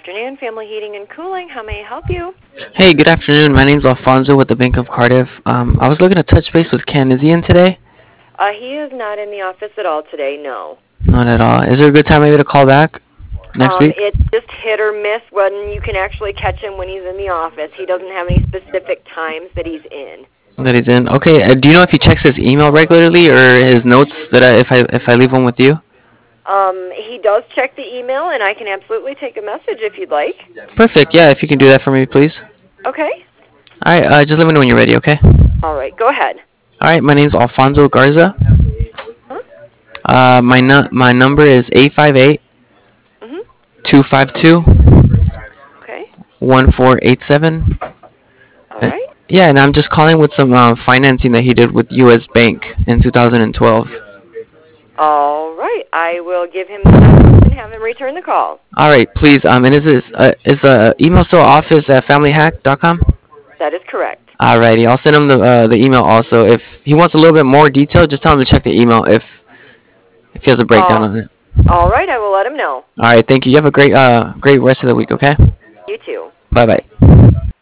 afternoon, Family Heating and Cooling. How may I help you? Hey, good afternoon. My name's Alfonso with the Bank of Cardiff. I was looking to touch base with Ken. Is he in today? He is not in the office at all today, no. Not at all. Is there a good time maybe to call back next week? It's just hit or miss when you can actually catch him when he's in the office. He doesn't have any specific times that he's in. That he's in. Okay. Do you know if he checks his email regularly or his notes that if I leave one with you? He does check the email, and I can absolutely take a message if you'd like. Perfect. Yeah, if you can do that for me, please. Okay. All right. Just let me know when you're ready. Okay. All right, go ahead. All right. My name's Alfonso Garza. Huh? My number is 858 Mhm. 252 Okay. 1487. All right. Yeah, and I'm just calling with some financing that he did with U.S. Bank in 2012. All right. I will give him the message and have him return the call. All right, please. And is the email still office@familyhack.com? That is correct. Alrighty, I'll send him the email also. If he wants a little bit more detail, just tell him to check the email if he has a breakdown on it. All right. I will let him know. All right, thank you. You have a great rest of the week. Okay. You too. Bye bye.